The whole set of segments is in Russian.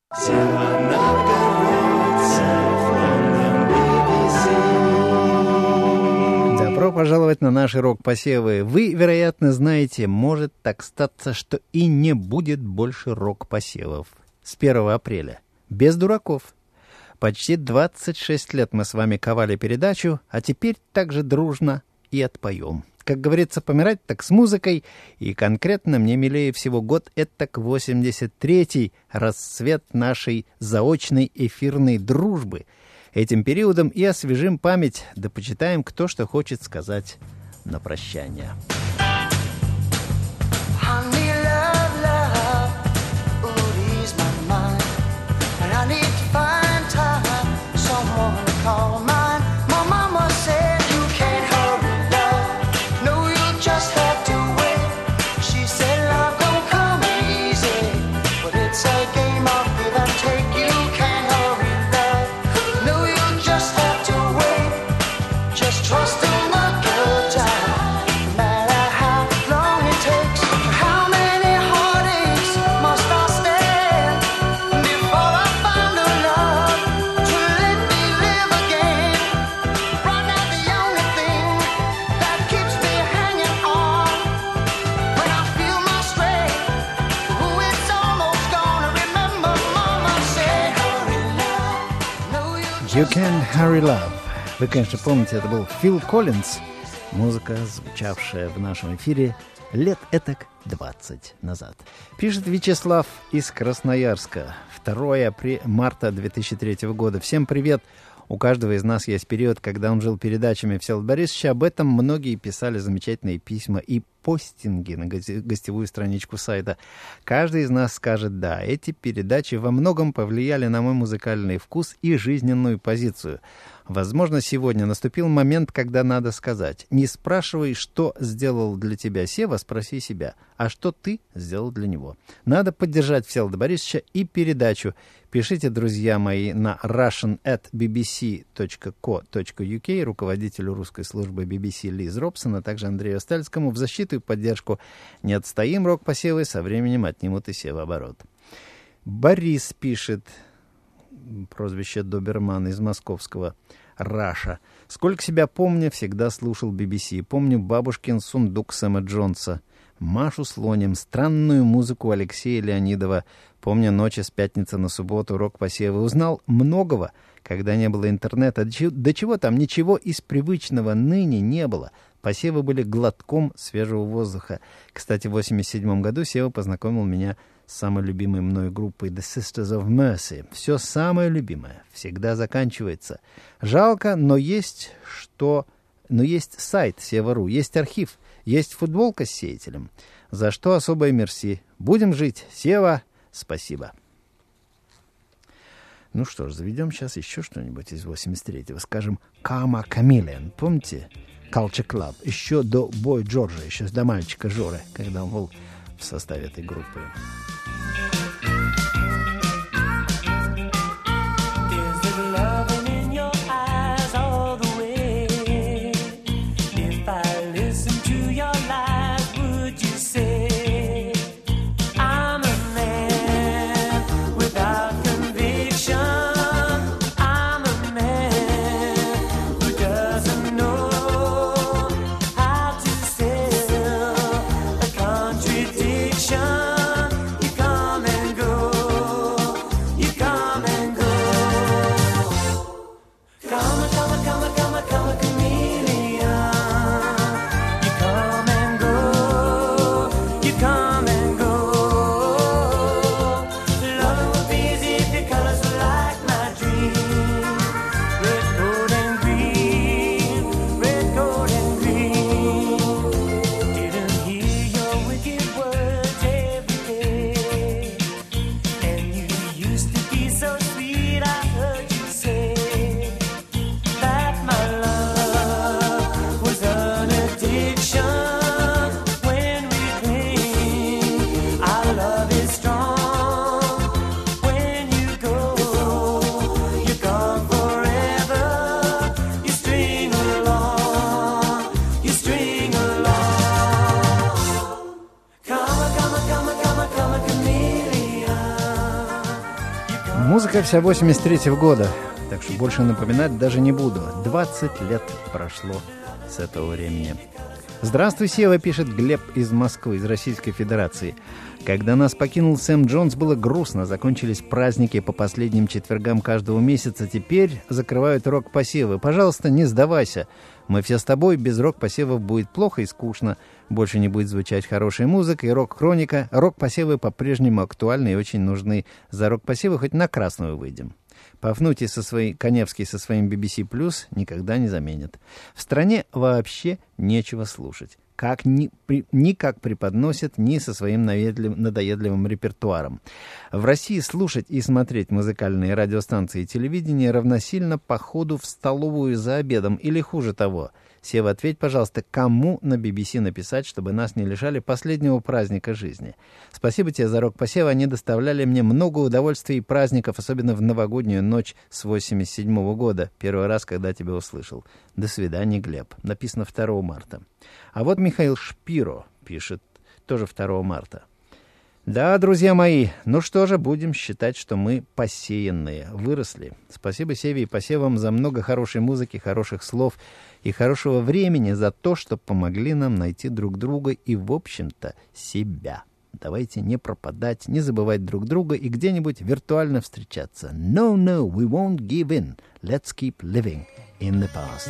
Добро пожаловать на наши рок-посевы. Вы, вероятно, знаете, может так статься, что и не будет больше рок-посевов. С 1 апреля. Без дураков. Почти 26 лет мы с вами ковали передачу, а теперь также дружно и отпоем. Как говорится, помирать так с музыкой, и конкретно мне милее всего год этак 83-й, расцвет нашей заочной эфирной дружбы. Этим периодом и освежим память, да почитаем, кто что хочет сказать на прощание. You Can't Hurry Love. Вы, конечно, помните, это был Фил Коллинз. Музыка, звучавшая в нашем эфире лет этак 20 назад. Пишет Вячеслав из Красноярска. 2 марта 2003 года. Всем привет. У каждого из нас есть период, когда он жил передачами Всеволода Борисовича. Об этом многие писали замечательные письма и постинги на гостевую страничку сайта. Каждый из нас скажет «да». Эти передачи во многом повлияли на мой музыкальный вкус и жизненную позицию. Возможно, сегодня наступил момент, когда надо сказать: не спрашивай, что сделал для тебя Сева, спроси себя, а что ты сделал для него. Надо поддержать Всеволода Борисовича и передачу. Пишите, друзья мои, на russian@bbc.co.uk руководителю русской службы BBC Лиз Робсон, а также Андрею Стальскому в защиту и поддержку. Не отстоим, рок-посевы со временем отнимут и севооборот. Борис пишет, прозвище Доберман из московского Раша. Сколько себя помню, всегда слушал BBC. Помню бабушкин сундук Сэма Джонса, Машу Слоним, странную музыку Алексея Леонидова. Помню ночи с пятницы на субботу, рок-посевы. Узнал многого, когда не было интернета. До чего там, ничего из привычного ныне не было. Посевы были глотком свежего воздуха. Кстати, в 1987 году Сева познакомил меня с самой любимой мной группой The Sisters of Mercy. Все самое любимое всегда заканчивается. Жалко, но есть сайт Сева.ру, есть архив, есть футболка с сеятелем. За что особое мерси. Будем жить. Сева, спасибо. Ну что ж, заведем сейчас еще что-нибудь из 83-го. Скажем, Karma Chameleon. Помните? Culture Club. Еще до Boy Джорджа, еще до мальчика Жоры, когда он был в составе этой группы. You Музыка вся 83-го года, так что больше напоминать даже не буду. 20 лет прошло с этого времени. «Здравствуй, Сева», пишет Глеб из Москвы, из Российской Федерации. «Когда нас покинул Сэм Джонс, было грустно. Закончились праздники по последним четвергам каждого месяца. Теперь закрывают рок-посевы. Пожалуйста, не сдавайся. Мы все с тобой. Без рок-посевов будет плохо и скучно. Больше не будет звучать хорошая музыка и рок-хроника. Рок-посевы по-прежнему актуальны и очень нужны. За рок-посевы хоть на красную выйдем». Пафнутий Коневский со своим BBC Plus никогда не заменят. В стране вообще нечего слушать. Никак преподносят, ни со своим надоедливым репертуаром. В России слушать и смотреть музыкальные радиостанции и телевидение равносильно походу в столовую за обедом, или хуже того. Сева, ответь, пожалуйста, кому на BBC написать, чтобы нас не лишали последнего праздника жизни? Спасибо тебе за рок-посевы, они доставляли мне много удовольствий и праздников, особенно в новогоднюю ночь с 87-го года, первый раз, когда тебя услышал. До свидания, Глеб. Написано 2 марта. А вот Михаил Шпиро пишет, тоже 2 марта. Да, друзья мои, ну что же, будем считать, что мы посеянные, выросли. Спасибо Севе и посевам за много хорошей музыки, хороших слов и хорошего времени, за то, что помогли нам найти друг друга и, в общем-то, себя. Давайте не пропадать, не забывать друг друга и где-нибудь виртуально встречаться. No, we won't give in. Let's keep living in the past.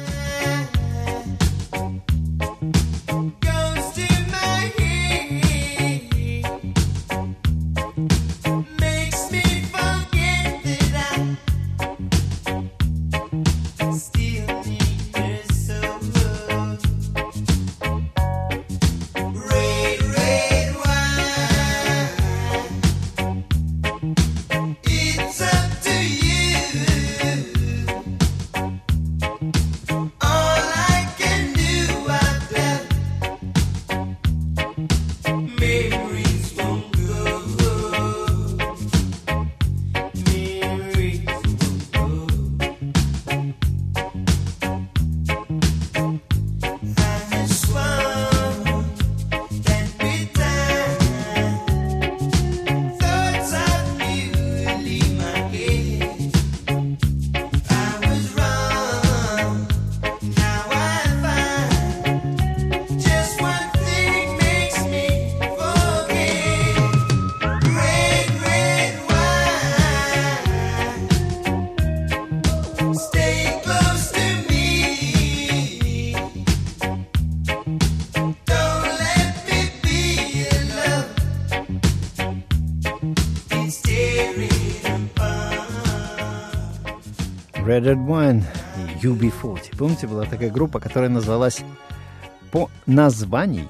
Red Red Wine и UB40. Помните, была такая группа, которая называлась по названию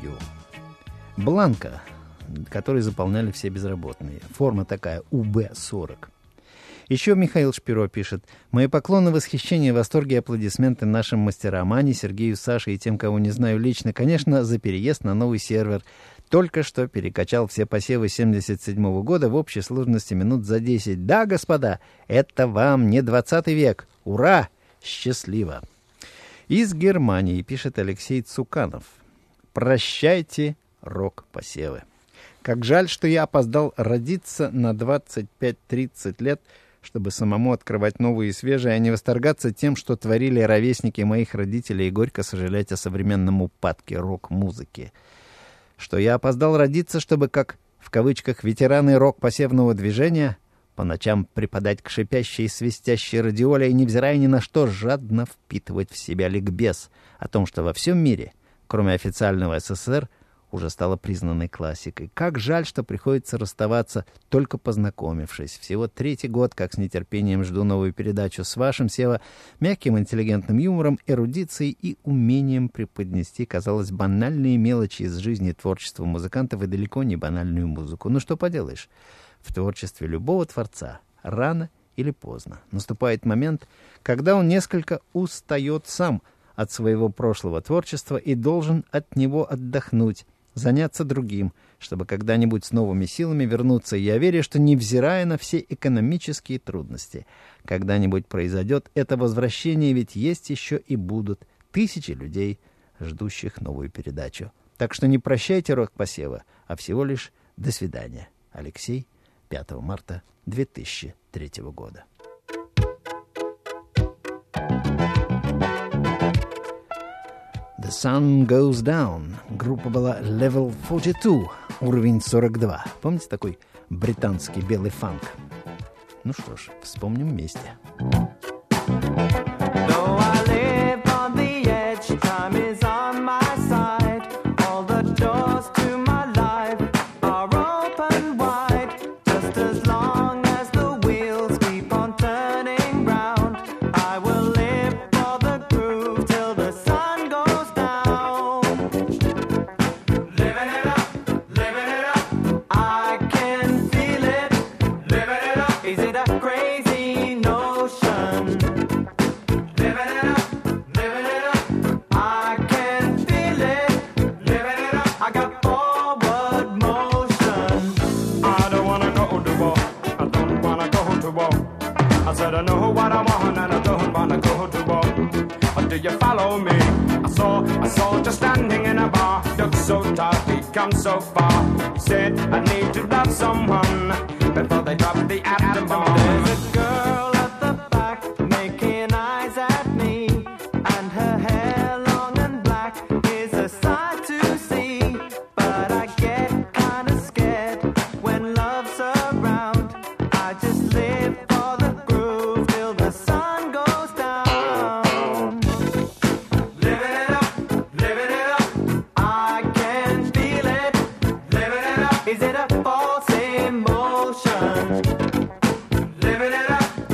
«Бланка», который заполняли все безработные. Форма такая УБ-40. Еще Михаил Шпиро пишет: «Мои поклоны, восхищение, восторги и аплодисменты нашим мастерам Ане, Сергею, Саше и тем, кого не знаю лично, конечно, за переезд на новый сервер. Только что перекачал все посевы 77-го года в общей сложности минут за 10. Да, господа, это вам не 20 век. Ура! Счастливо!» Из Германии пишет Алексей Цуканов: «Прощайте, рок-посевы. Как жаль, что я опоздал родиться на 25-30 лет, чтобы самому открывать новые и свежие, а не восторгаться тем, что творили ровесники моих родителей, и горько сожалеть о современном упадке рок-музыки. Что я опоздал родиться, чтобы, как в кавычках ветераны рок-посевного движения, по ночам припадать к шипящей и свистящей радиоле и, невзирая ни на что, жадно впитывать в себя ликбез о том, что во всем мире, кроме официального СССР, уже стала признанной классикой. Как жаль, что приходится расставаться, только познакомившись. Всего 3-й год, как с нетерпением жду новую передачу с вашим, Сева, мягким интеллигентным юмором, эрудицией и умением преподнести, казалось, банальные мелочи из жизни и творчества музыкантов и далеко не банальную музыку. Ну что поделаешь, в творчестве любого творца рано или поздно наступает момент, когда он несколько устает сам от своего прошлого творчества и должен от него отдохнуть, заняться другим, чтобы когда-нибудь с новыми силами вернуться. И я верю, что, невзирая на все экономические трудности, когда-нибудь произойдет это возвращение, ведь есть еще и будут тысячи людей, ждущих новую передачу. Так что не прощайте рок-посева, а всего лишь до свидания. Алексей, 5 марта 2003 года. The Sun Goes Down. Группа была Level 42, уровень 42. Помните такой британский белый фанк? Ну что ж, вспомним вместе. So far, said I need to love someone before they drop the atom bomb. There's a girl at the back making eyes at me, and her hair long and black is a sight to see. But I get kinda scared when love's around. I just live for the groove till the sun goes down. Living it up, living it up. I can feel it. Is it a false emotion? Living it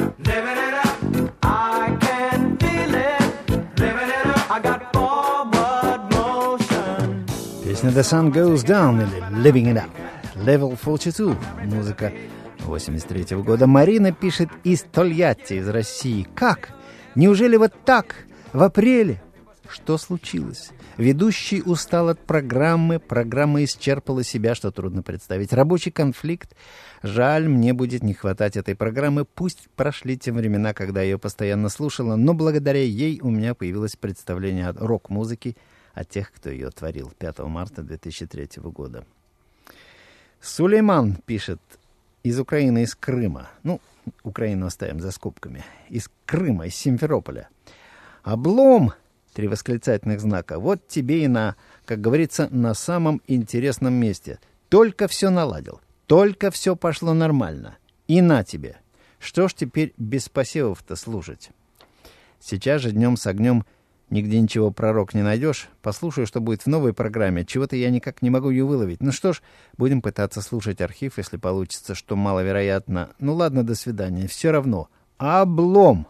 up, I can feel it. Living it up, I got forward motion. Песня The Sun Goes Down или Living It Up. Level 42. Музыка 83 года. Марина пишет из Тольятти, из России. Как? Неужели вот так? В апреле? Что случилось? Ведущий устал от программы, программа исчерпала себя, что трудно представить. Рабочий конфликт. Жаль, мне будет не хватать этой программы. Пусть прошли те времена, когда я ее постоянно слушала, но благодаря ей у меня появилось представление о рок-музыке, о тех, кто ее творил. 5 марта 2003 года. Сулейман пишет из Украины, из Крыма. Ну, Украину оставим за скобками. Из Крыма, из Симферополя. Облом! 3 восклицательных знака. Вот тебе и на, как говорится, на самом интересном месте. Только все наладил. Только все пошло нормально. И на тебе. Что ж теперь без посевов-то слушать? Сейчас же днем с огнем нигде ничего про рок не найдешь. Послушаю, что будет в новой программе. Чего-то я никак не могу ее выловить. Ну что ж, будем пытаться слушать архив, если получится, что маловероятно. Ну ладно, до свидания. Все равно. Облом!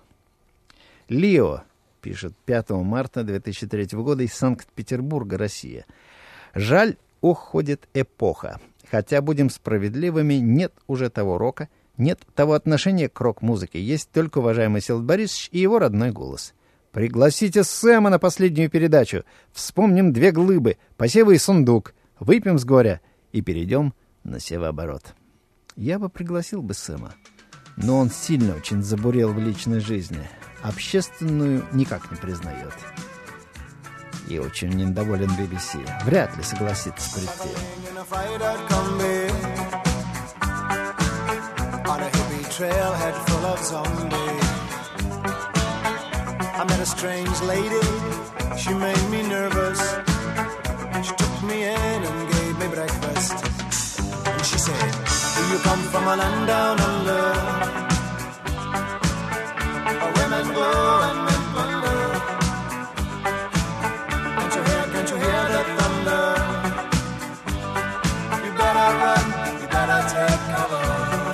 Лио пишет 5 марта 2003 года из Санкт-Петербурга, Россия. Жаль, уходит эпоха. Хотя, будем справедливыми, нет уже того рока, нет того отношения к рок-музыке. Есть только уважаемый Всеволод Борисович и его родной голос. Пригласите Сэма на последнюю передачу. Вспомним 2 глыбы, посевы и сундук. Выпьем с горя и перейдем на севооборот. Я бы пригласил бы Сэма, но он сильно очень забурел в личной жизни. Общественную никак не признает. И очень недоволен BBC. Вряд ли согласится прийти. I met a strange lady, she made me nervous. She took me in and gave me breakfast. And she said, do you come from a land down under? Where women go and men wonder. Can't you hear the thunder? You better run, you better take cover.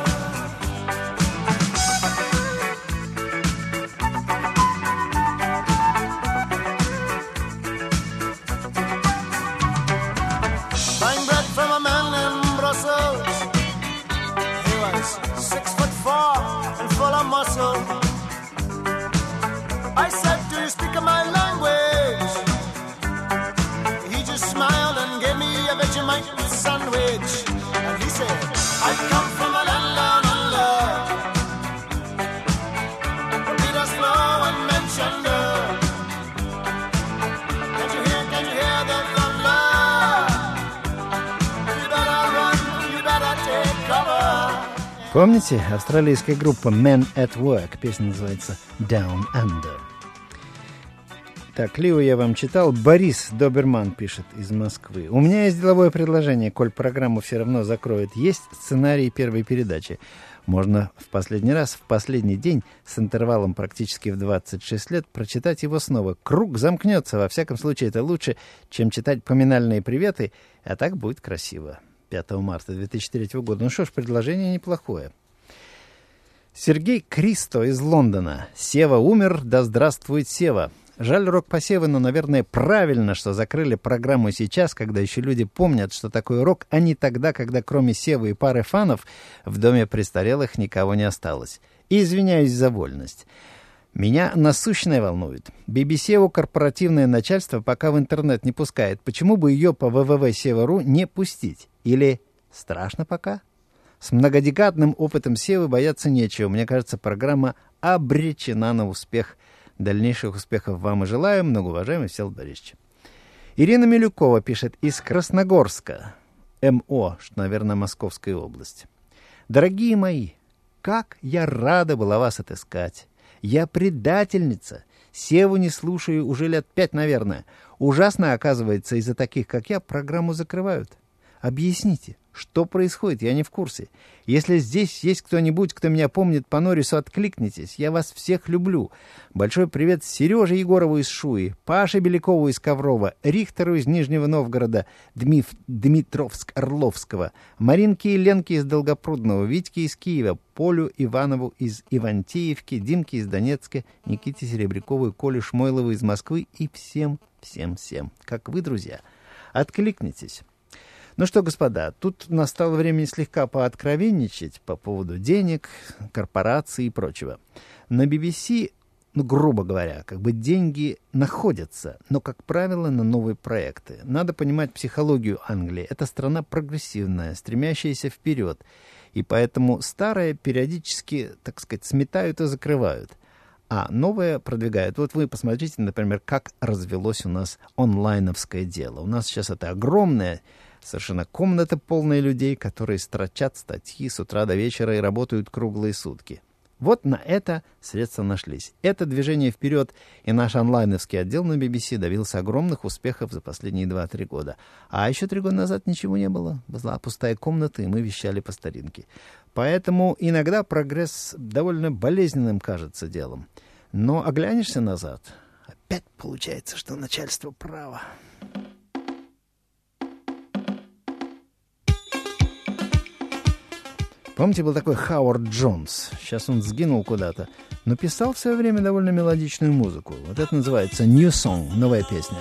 Buying bread from a man in Brussels. He was 6'4". Помните, австралийская группа Men at Work, песня называется Down Under. Так, Лио я вам читал. Борис Доберман пишет из Москвы. У меня есть деловое предложение, коль программу все равно закроют. Есть сценарий первой передачи. Можно в последний раз, в последний день, с интервалом практически в 26 лет, прочитать его снова. Круг замкнется. Во всяком случае, это лучше, чем читать поминальные приветы, а так будет красиво. 5 марта 2003 года. Ну что ж, предложение неплохое. Сергей Кристо из Лондона. Сева умер, да здравствует Сева. Жаль рок-посевы, но, наверное, правильно, что закрыли программу сейчас, когда еще люди помнят, что такое рок, а не тогда, когда кроме Севы и пары фанов в доме престарелых никого не осталось. И извиняюсь за вольность. Меня насущное волнует. BBC корпоративное начальство пока в интернет не пускает. Почему бы ее по www.seva.ru не пустить? Или страшно пока? С многодекадным опытом Севы бояться нечего. Мне кажется, программа обречена на успех. Дальнейших успехов вам и желаю, многоуважаемый Всеволод Борисович. Ирина Милюкова пишет из Красногорска, МО, что, наверное, Московская область. Дорогие мои, как я рада была вас отыскать. Я предательница. Севу не слушаю уже лет 5, наверное. Ужасно, оказывается, из-за таких, как я, программу закрывают. Объясните, что происходит, я не в курсе. Если здесь есть кто-нибудь, кто меня помнит по Норрису, откликнитесь. Я вас всех люблю. Большой привет Сереже Егорову из Шуи, Паше Белякову из Коврова, Рихтеру из Нижнего Новгорода, Дмитровск-Орловского, Маринке и Ленке из Долгопрудного, Витьке из Киева, Полю Иванову из Ивантеевки, Димке из Донецка, Никите Серебрякову и Коле Шмойлову из Москвы и всем, как вы, друзья. Откликнитесь. Ну что, господа, тут настало время слегка пооткровенничать по поводу денег, корпораций и прочего. На BBC, грубо говоря, деньги находятся, но, как правило, на новые проекты. Надо понимать психологию Англии. Это страна прогрессивная, стремящаяся вперед. И поэтому старое периодически, так сказать, сметают и закрывают. А новое продвигают. Вот вы посмотрите, например, как развелось у нас онлайновское дело. У нас сейчас это огромное совершенно комната, полная людей, которые строчат статьи с утра до вечера и работают круглые сутки. Вот на это средства нашлись. Это движение вперед, и наш онлайновский отдел на BBC добился огромных успехов за последние 2-3 года. А еще 3 года назад ничего не было. Была пустая комната, и мы вещали по старинке. Поэтому иногда прогресс довольно болезненным кажется делом. Но оглянешься назад, опять получается, что начальство право. Помните, был такой Хауард Джонс. Сейчас он сгинул куда-то. Но писал в свое время довольно мелодичную музыку. Вот это называется New Song, новая песня.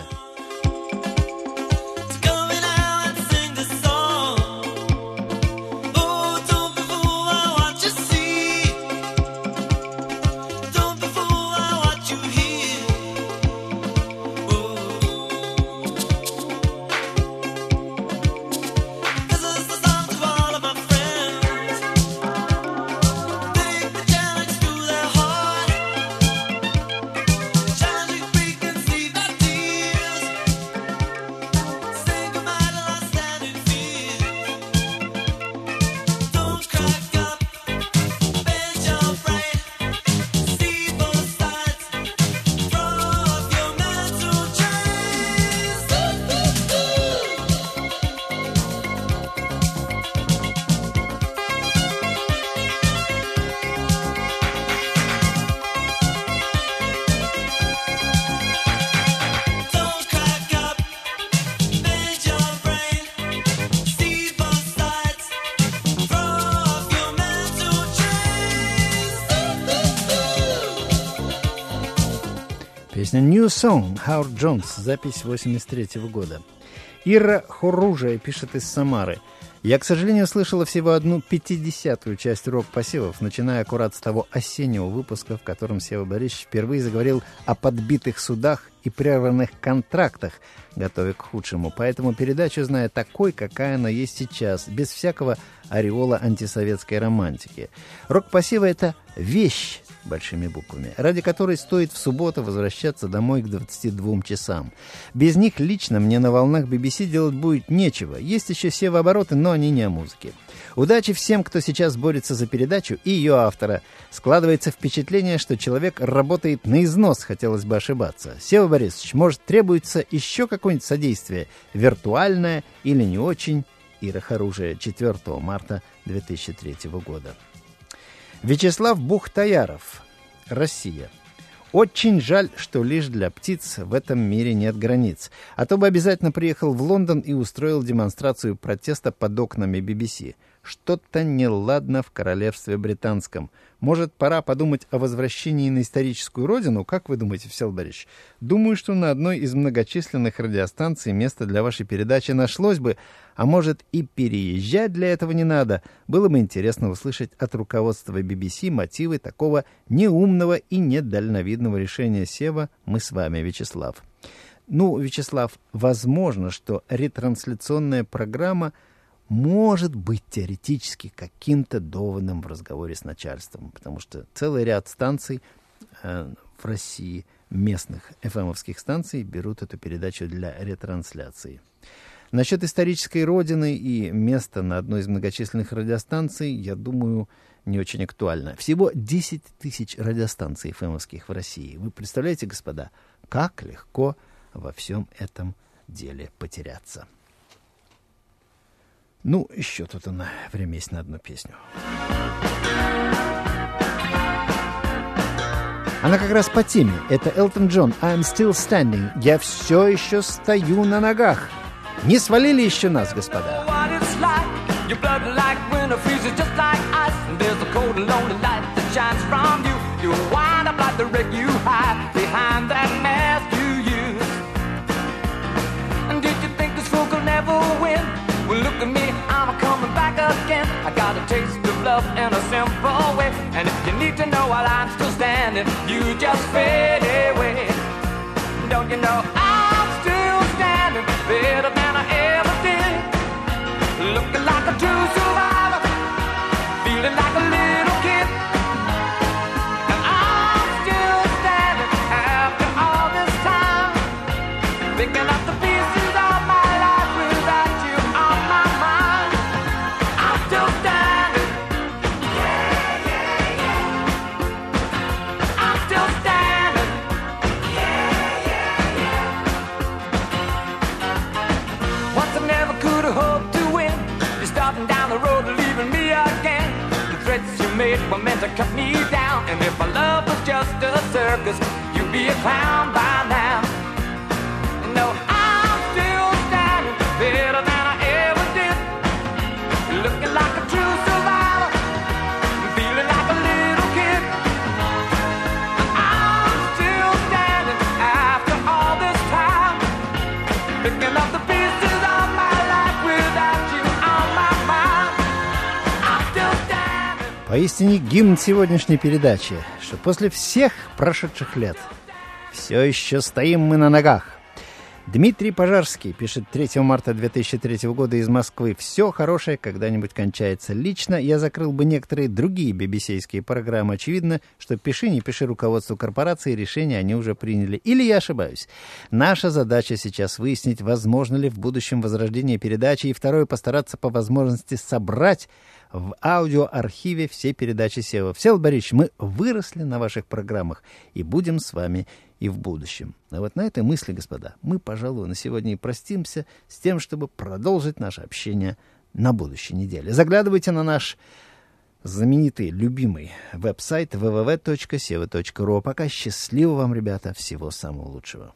Песня New Song, Хауард Джонс, запись 83-го года. Ира Хоружая пишет из Самары. Я, к сожалению, слышала всего одну 50-ю часть рок-посевов, начиная аккурат с того осеннего выпуска, в котором Сева Борисович впервые заговорил о подбитых судах и прерванных контрактах, готовя к худшему. Поэтому передачу знаю такой, какая она есть сейчас, без всякого ореола антисоветской романтики. Рок-посевы — это вещь, большими буквами, ради которой стоит в субботу возвращаться домой к 22 часам. Без них лично мне на волнах BBC делать будет нечего. Есть еще севообороты, но они не о музыке. Удачи всем, кто сейчас борется за передачу, и ее автора. Складывается впечатление, что человек работает на износ, хотелось бы ошибаться. Сева Борисович, может, требуется еще какое-нибудь содействие, виртуальное или не очень? Ира Харужия, 4 марта 2003 года. Вячеслав Бухтаяров, Россия. Очень жаль, что лишь для птиц в этом мире нет границ. А то бы обязательно приехал в Лондон и устроил демонстрацию протеста под окнами BBC. Что-то неладно в королевстве британском. Может, пора подумать о возвращении на историческую родину? Как вы думаете, Всеволод Борисович? Думаю, что на одной из многочисленных радиостанций место для вашей передачи нашлось бы, а может, и переезжать для этого не надо. Было бы интересно услышать от руководства BBC мотивы такого неумного и недальновидного решения. Сева, мы с вами, Вячеслав. Ну, Вячеслав, возможно, что ретрансляционная программа может быть теоретически каким-то доводом в разговоре с начальством, потому что целый ряд станций в России, местных FM-овских станций, берут эту передачу для ретрансляции. Насчет исторической родины и места на одной из многочисленных радиостанций, я думаю, не очень актуально. Всего 10 тысяч радиостанций FM-овских в России. Вы представляете, господа, как легко во всем этом деле потеряться. Ну, еще тут время есть на одну песню. Она как раз по теме. Это Элтон Джон, I'm Still Standing. Я все еще стою на ногах. Не свалили еще нас, господа. Well, look at me, I'm coming back again. I got a taste of love in a simple way. And if you need to know while I'm still standing, you just fade away. Don't you know I'm still standing better than I ever did? Looking like a true survivor, feeling like a little kid. And I'm still standing after all this time, picking up the pieces of my life without you. Were meant to cut me down. And if my love was just a circus, you'd be a clown by now. No, I'm still standing better than I ever did. Looking like a true survivor, feeling like a little kid. I'm still standing after all this time, picking up the pieces of my life without you on my mind. I'm still standing. Поистине гимн сегодняшней передачи, что после всех прошедших лет все еще стоим мы на ногах. Дмитрий Пожарский пишет 3 марта 2003 года из Москвы. «Все хорошее когда-нибудь кончается. Лично я закрыл бы некоторые другие BBC-ские программы. Очевидно, что пиши, не пиши руководству корпорации, решения они уже приняли. Или я ошибаюсь? Наша задача сейчас выяснить, возможно ли в будущем возрождение передачи, и второе, постараться по возможности собрать в аудиоархиве все передачи Сева. Всеволод Борисович, мы выросли на ваших программах и будем с вами и в будущем». А вот на этой мысли, господа, мы, пожалуй, на сегодня и простимся с тем, чтобы продолжить наше общение на будущей неделе. Заглядывайте на наш знаменитый, любимый веб-сайт www.seva.ru. А пока счастливо вам, ребята, всего самого лучшего.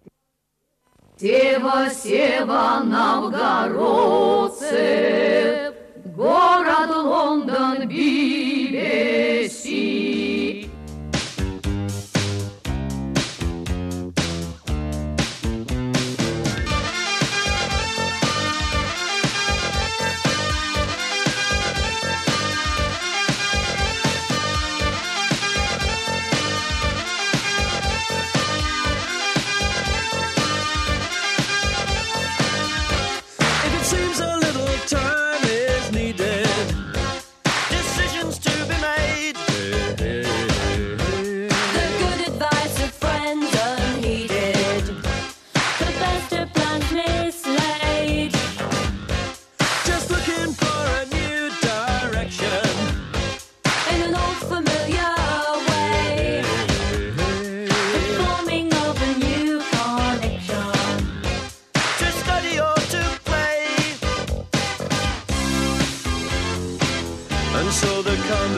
Сева, Сева, новгородцы, город Лондон, BBC. Seems a little time is needed, decisions to be made.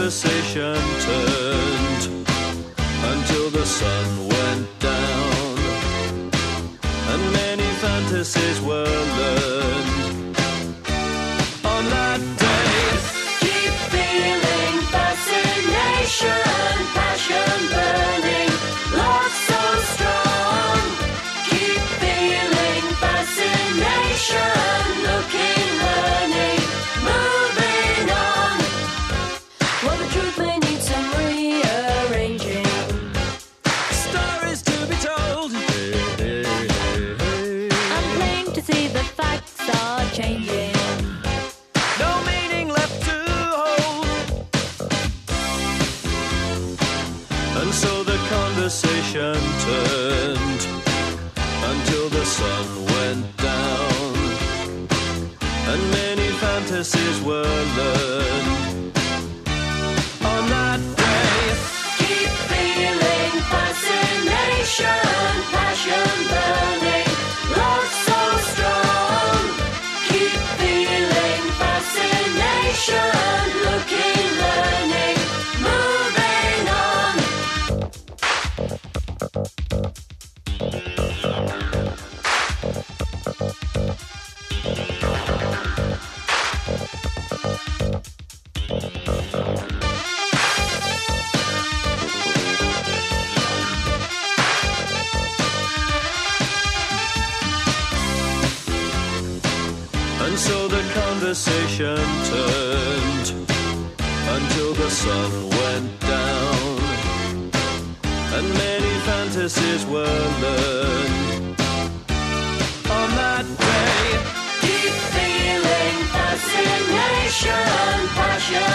conversation turned until the sun went down, and many fantasies were learned on that day. Keep feeling fascination, passion burning, love so strong. Keep feeling fascination, looking, learning, moving on. Well, the truth may need some rearranging. Stories to be told. I'm plain to see the facts are changing. No meaning left to hold. And so the conversation turned until the sun went down, and many fantasies were learned on that day. Keep feeling fascination, passion burning, love so strong. Keep feeling fascination, looking, learning, moving on. And so the conversation turned until the sun went down, and many fantasies were learned on that day. Keep feeling fascination, passion